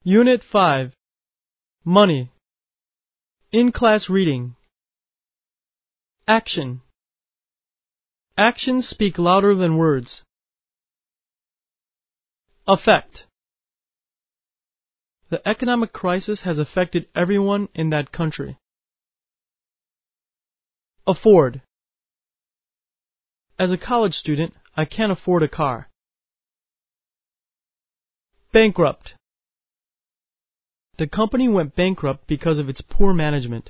Unit 5. Money. In-class reading. Action. Actions speak louder than words. Effect. The economic crisis has affected everyone in that country. Afford. As a college student, I can't afford a car. Bankrupt. The company went bankrupt because of its poor management.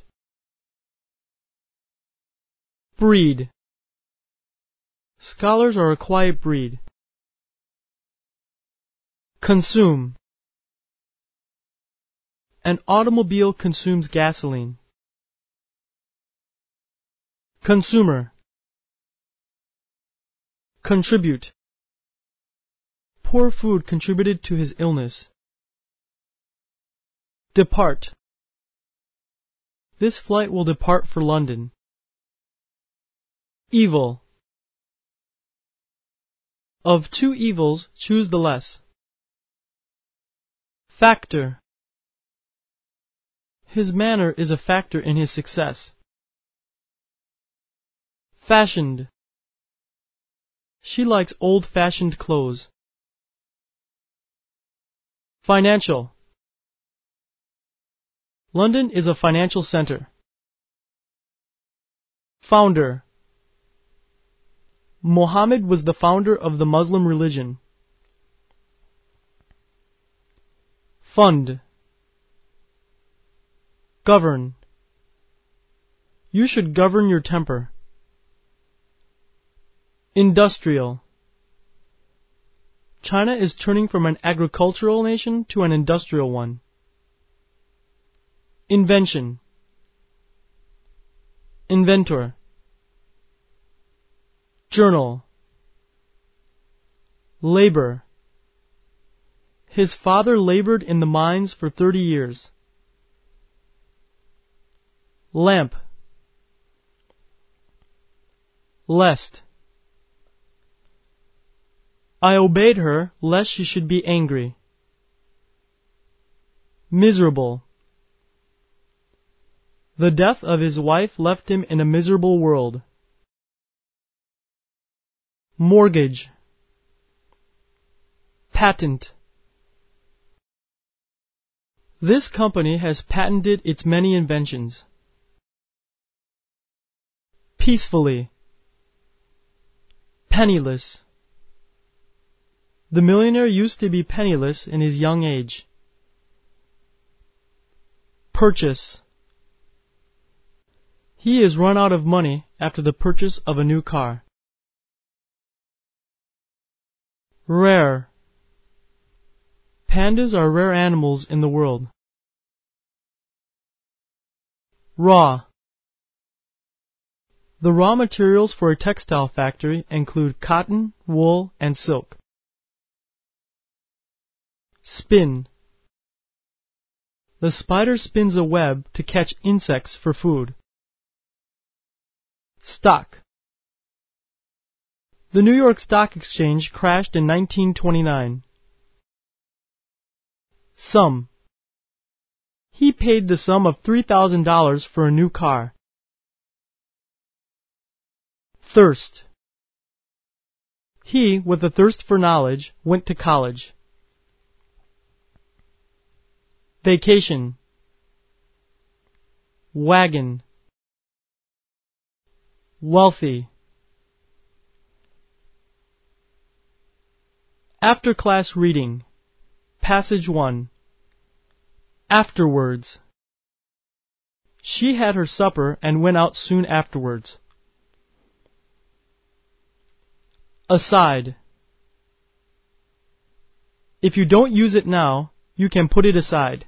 Breed. Scholars are a quiet breed. Consume. An automobile consumes gasoline. Consumer. Contribute. Poor food contributed to his illness. Depart. This flight will depart for London. Evil. Of two evils, choose the less. Factor. His manner is a factor in his success. Fashioned. She likes old-fashioned clothes. Financial. London is a financial center. Founder. Muhammad was the founder of the Muslim religion. Fund. Govern. You should govern your temper. Industrial. China is turning from an agricultural nation to an industrial one. Invention. Inventor. Journal. Labor. His father labored in the mines for 30 years. Lamp. Lest. I obeyed her lest she should be angry. Miserable. The death of his wife left him in a miserable world. Mortgage. Patent. This company has patented its many inventions. Peacefully. Penniless. The millionaire used to be penniless in his young age. Purchase. He is run out of money after the purchase of a new car. Rare. Pandas are rare animals in the world. Raw. The raw materials for a textile factory include cotton, wool, and silk. Spin. The spider spins a web to catch insects for food. Stock. The New York Stock Exchange crashed in 1929. Sum. He paid the sum of $3,000 for a new car. Thirst. He, with a thirst for knowledge, went to college. Vacation. Wagon. Wealthy. After class reading. Passage 1. Afterwards. She had her supper and went out soon afterwards. Aside. If you don't use it now, you can put it aside.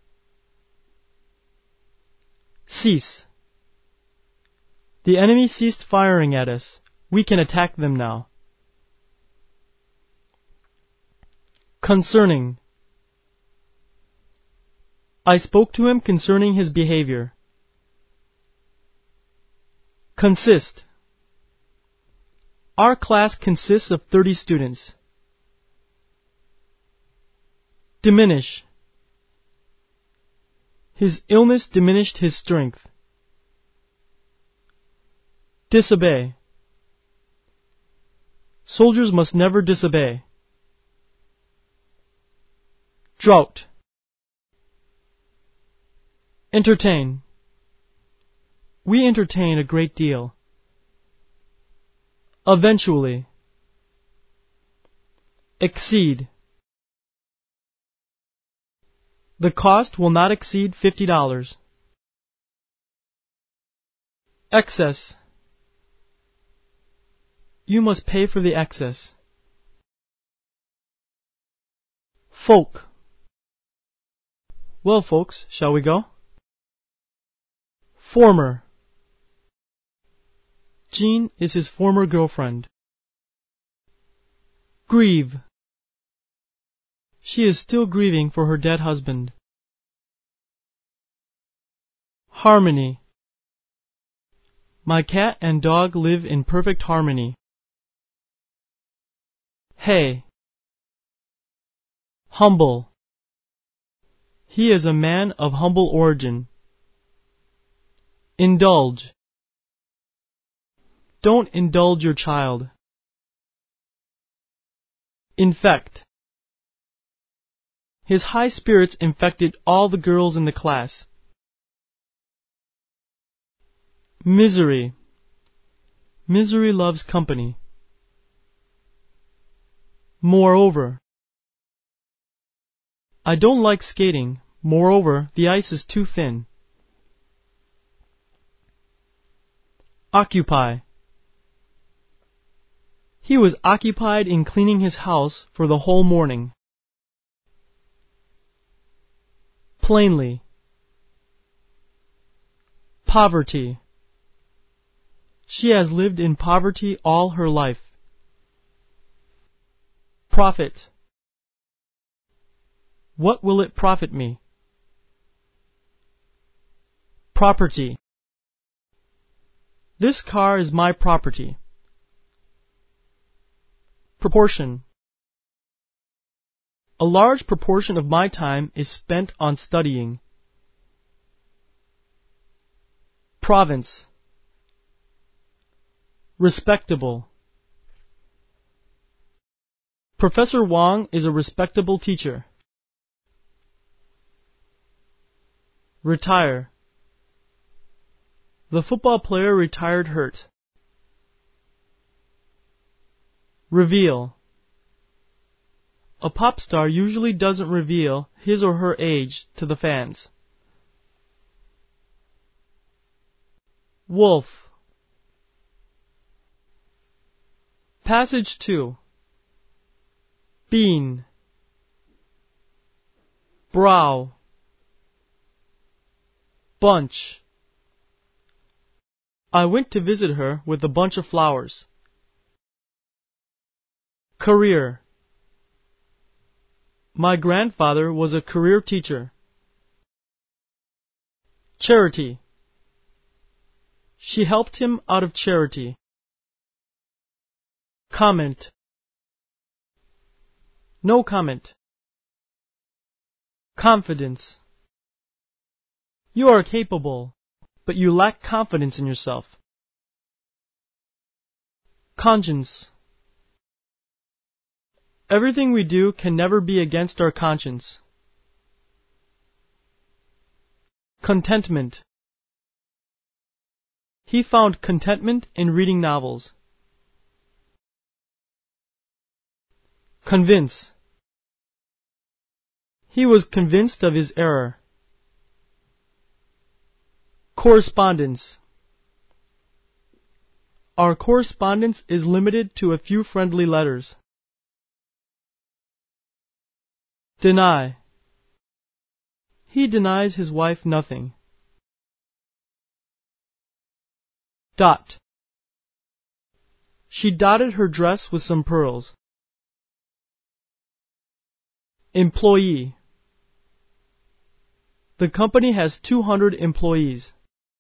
Cease. The enemy ceased firing at us. We can attack them now. Concerning. I spoke to him concerning his behavior. Consist. Our class consists of 30 students. Diminish. His illness diminished his strength. Disobey. Soldiers must never disobey. Drought. Entertain. We entertain a great deal. Eventually. Exceed. The cost will not exceed $50. Excess. You must pay for the excess. Folk. Well, folks, shall we go? Former. Jean is his former girlfriend. Grieve. She is still grieving for her dead husband. Harmony. My cat and dog live in perfect harmony. Hay. Humble. He is a man of humble origin. Indulge. Don't indulge your child. Infect. His high spirits infected all the girls in the class. Misery. Misery loves company. Moreover. I don't like skating. Moreover, the ice is too thin. Occupy. He was occupied in cleaning his house for the whole morning. Plainly. Poverty. She has lived in poverty all her life. Profit. What will it profit me? Property. This car is my property. Proportion. A large proportion of my time is spent on studying. Province. Respectable. Professor Wong is a respectable teacher. Retire. The football player retired hurt. Reveal. A pop star usually doesn't reveal his or her age to the fans. Wolf. Passage 2. Bean. Brow. Bunch. I went to visit her with a bunch of flowers. Career. My grandfather was a career teacher. Charity. She helped him out of charity. Comment. No comment. Confidence. You are capable, but you lack confidence in yourself. Conscience. Everything we do can never be against our conscience. Contentment. He found contentment in reading novels. Convince. He was convinced of his error. Correspondence. Our correspondence is limited to a few friendly letters. Deny. He denies his wife nothing. Dot. She dotted her dress with some pearls. Employee. The company has 200 employees.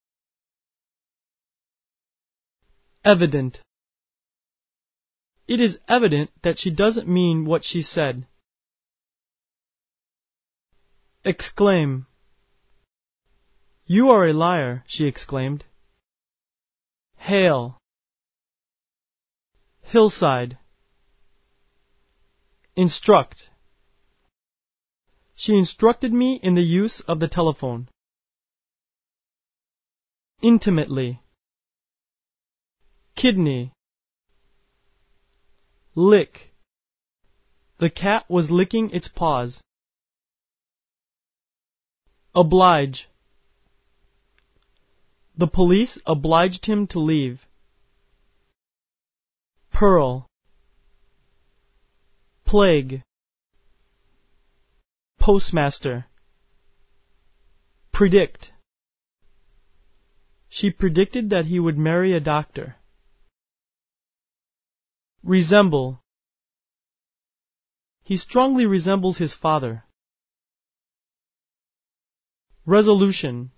Evident. It is evident that she doesn't mean what she said. Exclaim. You are a liar, she exclaimed. Hail. Hillside. Instruct. She instructed me in the use of the telephone. Intimately. Kidney. Lick. The cat was licking its paws. Oblige. The police obliged him to leave. Pearl. Plague. Postmaster. Predict. She predicted that he would marry a doctor. Resemble. He strongly resembles his father. Resolution.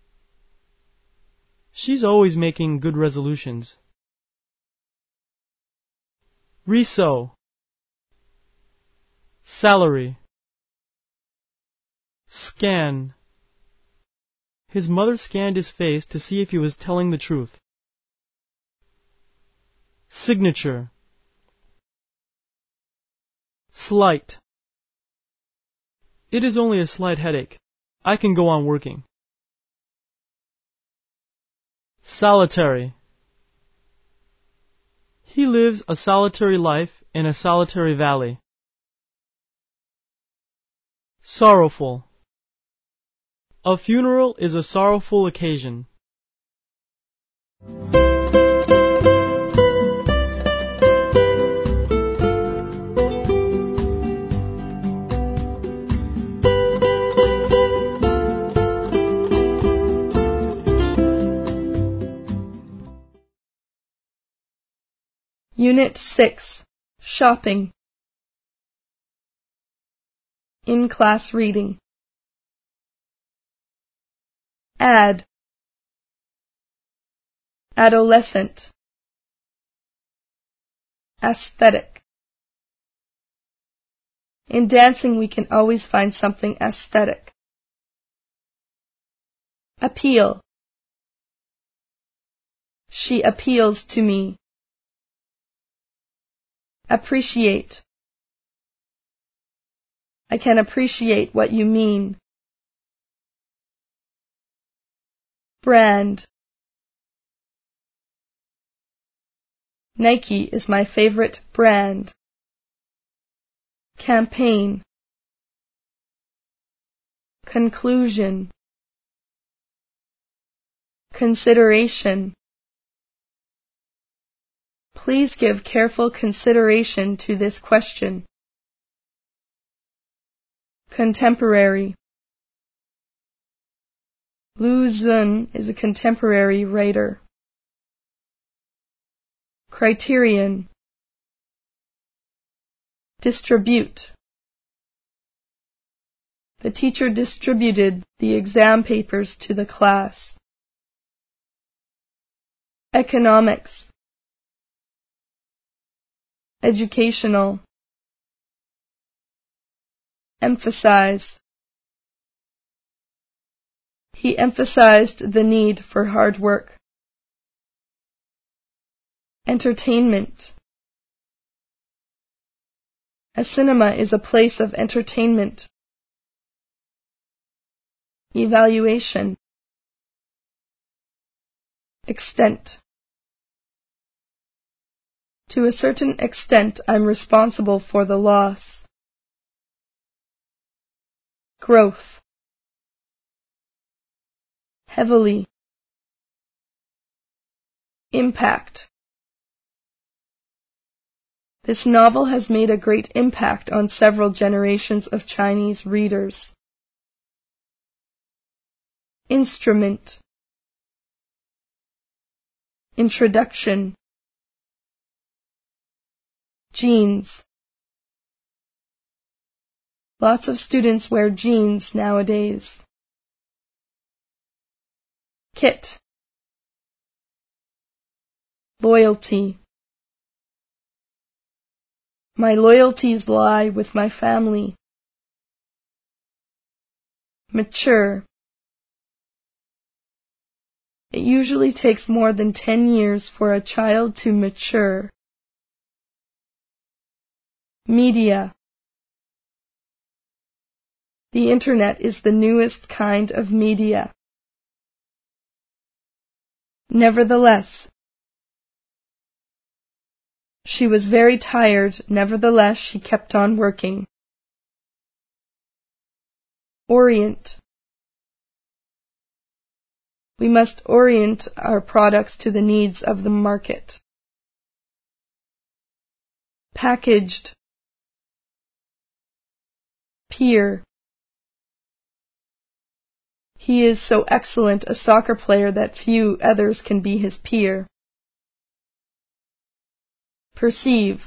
She's always making good resolutions. Resew. Salary. Scan. His mother scanned his face to see if he was telling the truth. Signature. Slight. It is only a slight headache. I can go on working. Solitary. He lives a solitary life in a solitary valley. Sorrowful. A funeral is a sorrowful occasion. Unit 6. Shopping. In-class reading. Add. Adolescent. Aesthetic. In dancing we can always find something aesthetic. Appeal. She appeals to me. Appreciate. I can appreciate what you mean. Brand. Nike is my favorite brand. Campaign. Conclusion. Consideration. Please give careful consideration to this question. Contemporary. Lu Xun is a contemporary writer. Criterion. Distribute. The teacher distributed the exam papers to the class. Economics. Educational. Emphasize. He emphasized the need for hard work. Entertainment. A cinema is a place of entertainment. Evaluation. Extent. To a certain extent, I'm responsible for the loss. Growth. Heavily. Impact. This novel has made a great impact on several generations of Chinese readers. Instrument. Introduction. Jeans. Lots of students wear jeans nowadays. Kit. Loyalty. My loyalties lie with my family. Mature. It usually takes more than 10 years for a child to mature. Media. The Internet is the newest kind of media. Nevertheless. She was very tired, nevertheless she kept on working. Orient. We must orient our products to the needs of the market. Packaged. Peer. He is so excellent a soccer player that few others can be his peer. Perceive.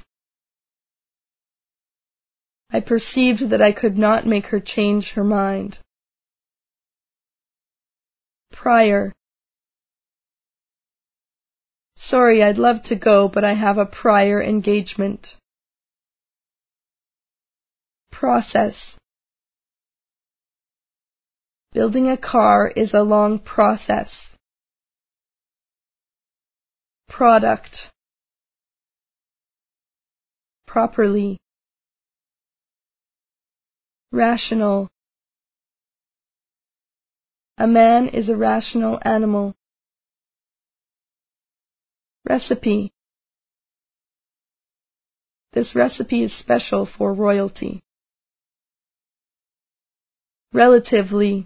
I perceived that I could not make her change her mind. Prior. Sorry, I'd love to go, but I have a prior engagement. Process. Building a car is a long process. Product. Properly. Rational. A man is a rational animal. Recipe. This recipe is special for royalty. Relatively.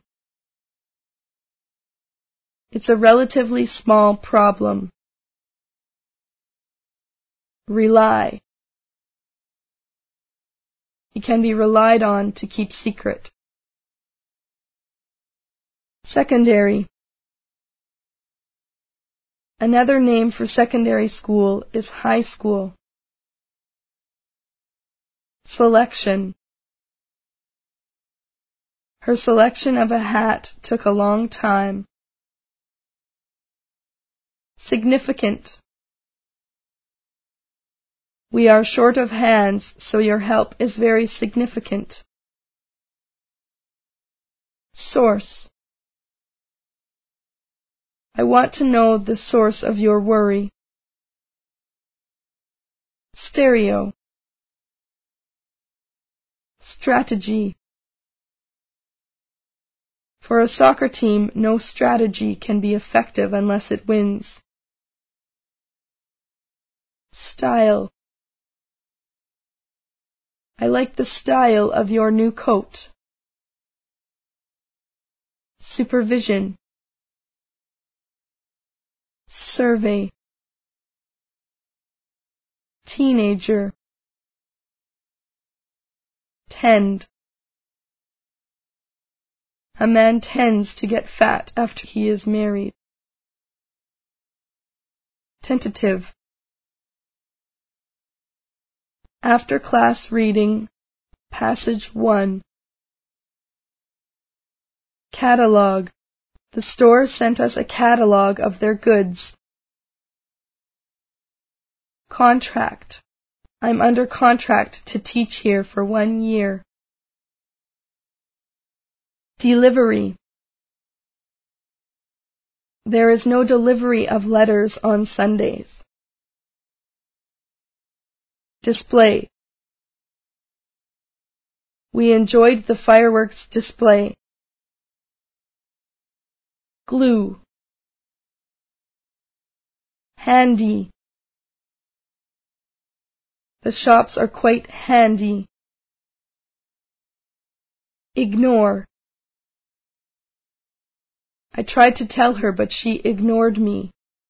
It's a relatively small problem. Rely. He can be relied on to keep secret. Secondary. Another name for secondary school is high school. Selection. Her selection of a hat took a long time. Significant. We are short of hands, so your help is very significant. Source. I want to know the source of your worry. Stereo. Strategy. For a soccer team, no strategy can be effective unless it wins. Style. I like the style of your new coat. Supervision. Survey. Teenager. Tend. A man tends to get fat after he is married. Tentative. After class reading, Passage 1. Catalog. The store sent us a catalog of their goods. Contract. I'm under contract to teach here for 1 year. Delivery. There is no delivery of letters on Sundays. Display. We enjoyed the fireworks display. Glue. Handy. The shops are quite handy. Ignore. I tried to tell her, but she ignored me.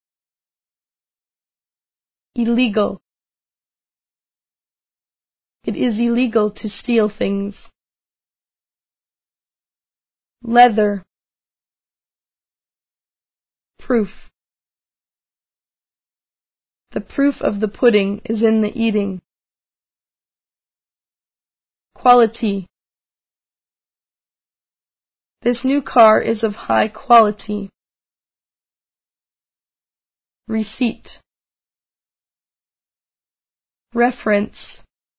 Illegal. It is illegal to steal things. Leather. Proof. The proof of the pudding is in the eating. Quality. This new car is of high quality. Receipt. Reference.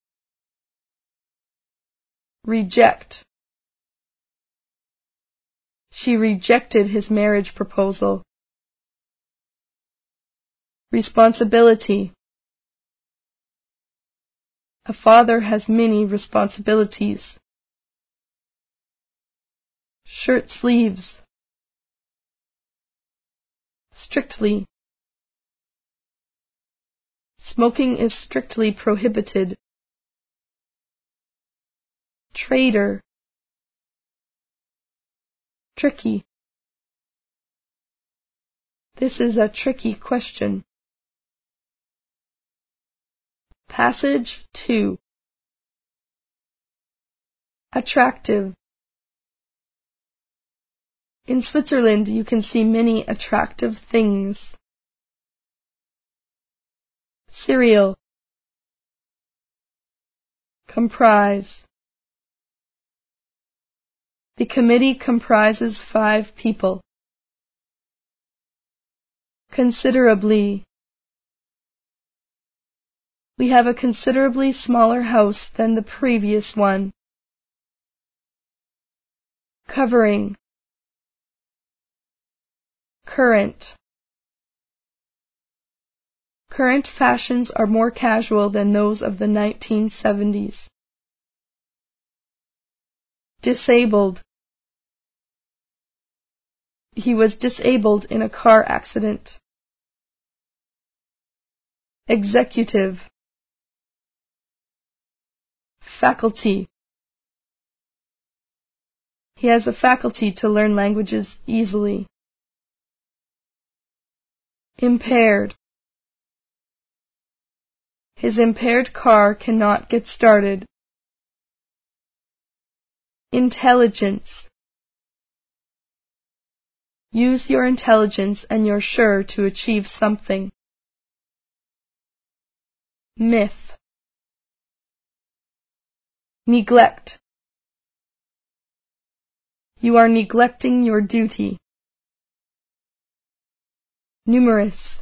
Reject. She rejected his marriage proposal. Responsibility. A father has many responsibilities. Shirt sleeves. Strictly. Smoking is strictly prohibited. Trader. Tricky. This is a tricky question. Passage 2. Attractive. In Switzerland you can see many attractive things. Cereal. Comprise. The committee comprises 5 people. Considerably. We have a considerably smaller house than the previous one. Covering. Current. Current fashions are more casual than those of the 1970s. Disabled. He was disabled in a car accident. Executive. Faculty. He has a faculty to learn languages easily. Impaired. His impaired car cannot get started. Intelligence. Use your intelligence and you're sure to achieve something. Myth. Neglect. You are neglecting your duty. Numerous.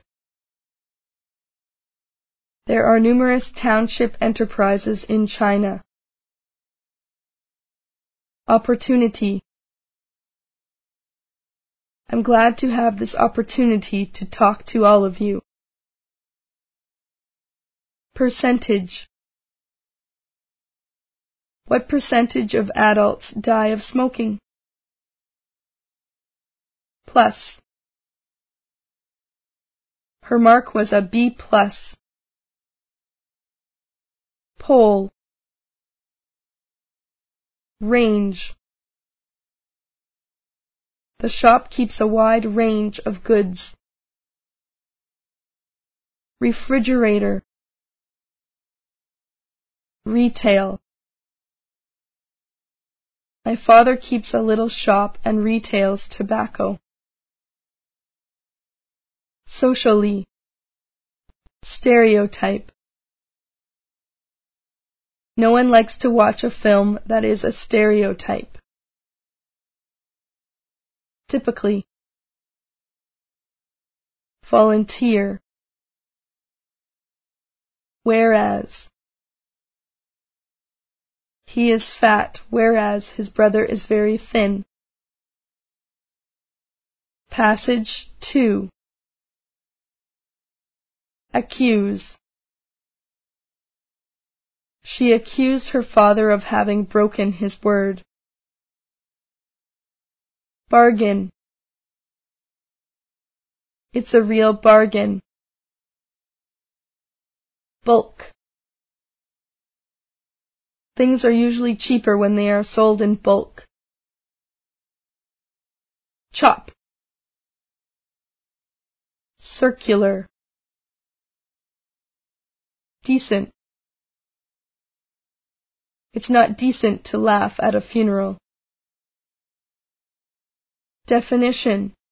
There are numerous township enterprises in China. Opportunity. I'm glad to have this opportunity to talk to all of you. Percentage. What percentage of adults die of smoking? Plus. Her mark was a B+. Pole. Range. The shop keeps a wide range of goods. Refrigerator. Retail. My father keeps a little shop and retails tobacco. Socially. Stereotype. No one likes to watch a film that is a stereotype. Typically. Volunteer. Whereas. He is fat, whereas his brother is very thin. Passage 2. Accuse. She accused her father of having broken his word. Bargain. It's a real bargain. Bulk. Things are usually cheaper when they are sold in bulk. Chop. Circular. Decent. It's not decent to laugh at a funeral. Definition.